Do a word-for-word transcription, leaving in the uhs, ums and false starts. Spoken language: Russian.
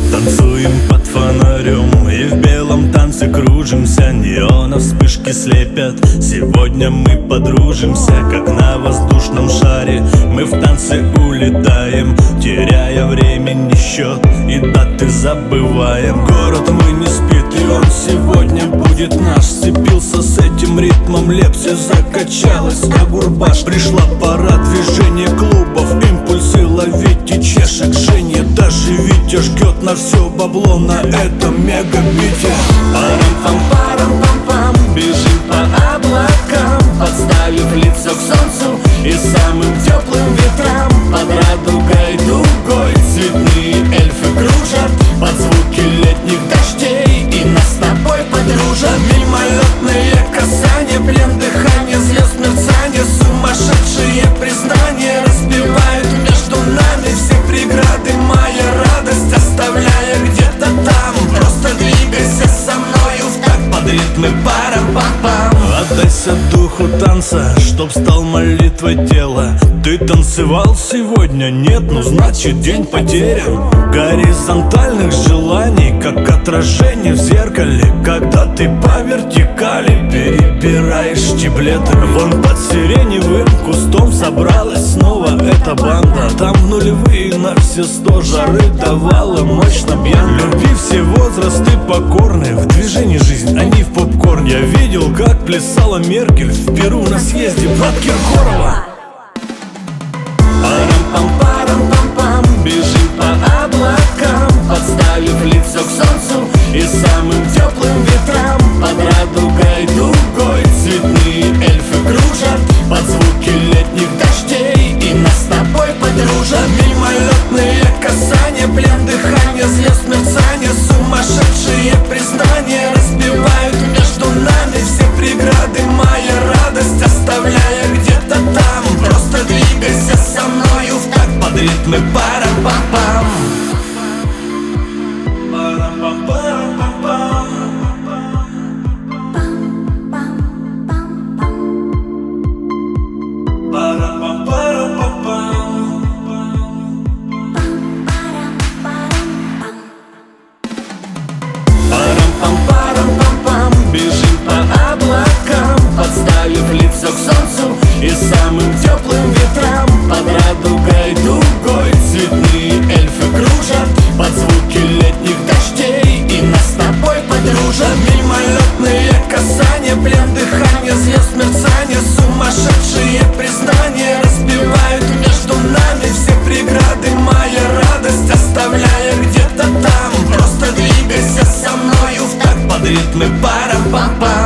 Танцуем под фонарем и в белом танце кружимся. Неонов вспышки слепят, сегодня мы подружимся. Как на воздушном шаре мы в танце улетаем, теряя времени счет и даты забываем. Город мой не спит, и он сегодня будет наш. Сцепился с этим ритмом, Лепси закачалась, а Гурбаш. Пришла пора движения клубов, импульсы ловить и чешек жжение. Даже Витя жгет на все бабло на этом мегабите. Парам-пам-парам-пам-пам, бежим по облакам, подставив лицо к солнцу и самым теплым ветрам. Под радугой дугой цветные эльфы кружат под звуки летних дождей, и нас с тобой подружат. Мимолетные касания, плен дыхания, звезд мерцания, сумасшедшие признания разбивают между нами все преграды. Моя радость оставляя где-то там, просто двигайся со мною в такт под ритмы парам-пам-пам. Отдайся духу танца, чтоб стал молитвой тела. Ты танцевал сегодня? Нет, ну значит день потерян. Горизонтальных желаний, как отражение в зеркале, когда ты по вертикали перебираешь штиблеты. Вон под сиреневым кустом собралась снова эта банда. Там в нулевые на все сто жары давала мощно бьян. Любви все возрасты покорны, в движении жизнь, а не в попкорн. Я видел, как плясала Меркель в Перу на съезде под Киркорова. Парам-пам-парам-пам-пам, бежим по облакам, подставив лицо к солнцу и самым теплым ветрам. Под радугой дугой цветные эльфы кружат под звуки летних дождей, и нас с тобой подружат. Мимолетные касания, плен дыхания, звезд мерцания, сумасшедшие признания разбивают между нами все преграды. Моя радость оставляя где-то там, просто двигайся со мною в такт под ритмы парам-пам-пам. Парам-пам-парам-пам-пам, бежим по облакам, подставив лицо к солнцу и самым теплым ветрам. Под радугой дугой цветные эльфы кружат под звуки летних дождей, и нас с тобой подружат. Мимолетные касания, плен дыхания, звезд мерцания, сумасшедшие признания разбивают между нами все преграды. Моя радость оставляя где-то там, просто двигайся со мною в такт под ритмы парам-пам-пам.